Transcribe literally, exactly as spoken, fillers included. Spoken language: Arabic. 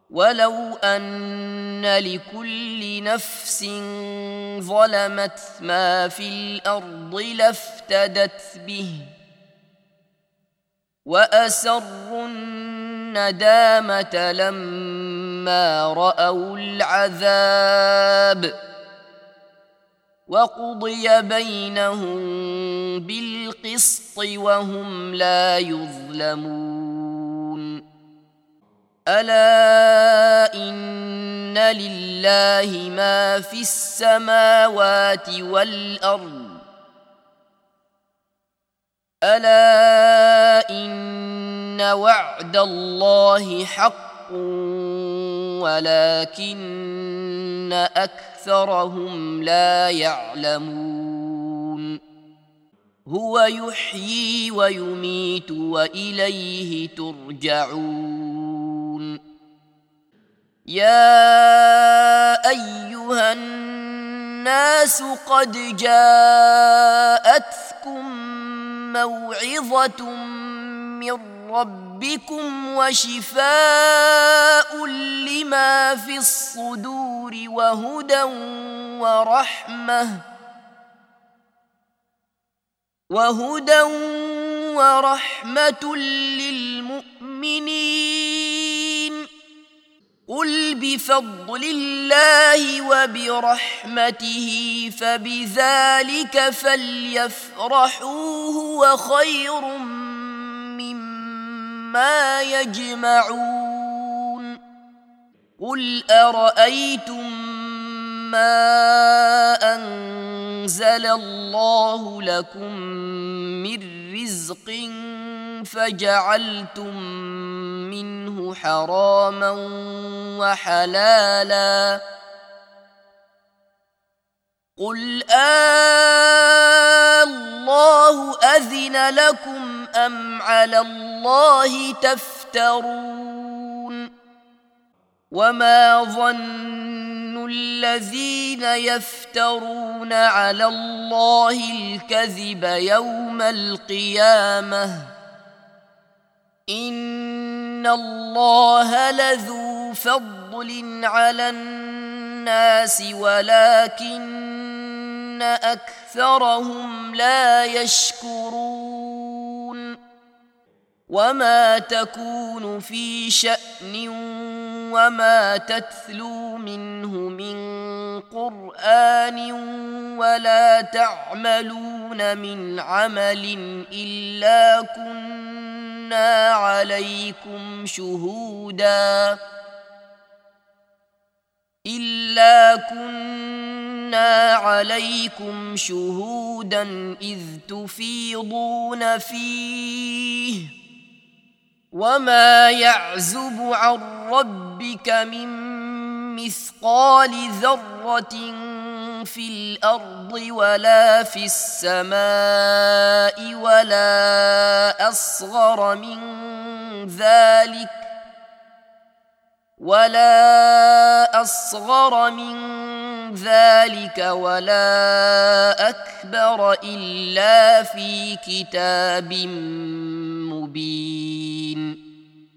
ولو أن لكل نفس ظلمت ما في الأرض لافتدت به وأسروا الندامة لما رأوا العذاب وقضي بينهم بالقسط وهم لا يظلمون ألا إن لله ما في السماوات والأرض ألا إن وعد الله حق ولكن أكثرهم لا يعلمون هو يحيي ويميت وإليه ترجعون يا أيها الناس قد جاءتكم موعظة من ربكم وشفاء لما في الصدور وهدى ورحمة وهدى ورحمة للمؤمنين قل بفضل الله وبرحمته فبذلك فليفرحوا هو خير مما يجمعون قل أرأيتم ما أنزل الله لكم من رزق فجعلتم منه حراما وحلالا قل الله أذن لكم أم على الله تفترون وما ظن الذين يفترون على الله الكذب يوم القيامة إن الله لذو فضل على الناس ولكن أكثرهم لا يشكرون وما تكون في شأن وما تتلو منه من قرآن ولا تعملون من عمل إلا كنا عليكم شهودا إلا كنا عليكم شهودا إذ تفيضون فيه وما يعزب عن ربك من مثقال ذرة في الأرض ولا في السماء ولا أصغر من ذلك ولا أصغر من ذلك ولا أكبر إلا في كتاب مبين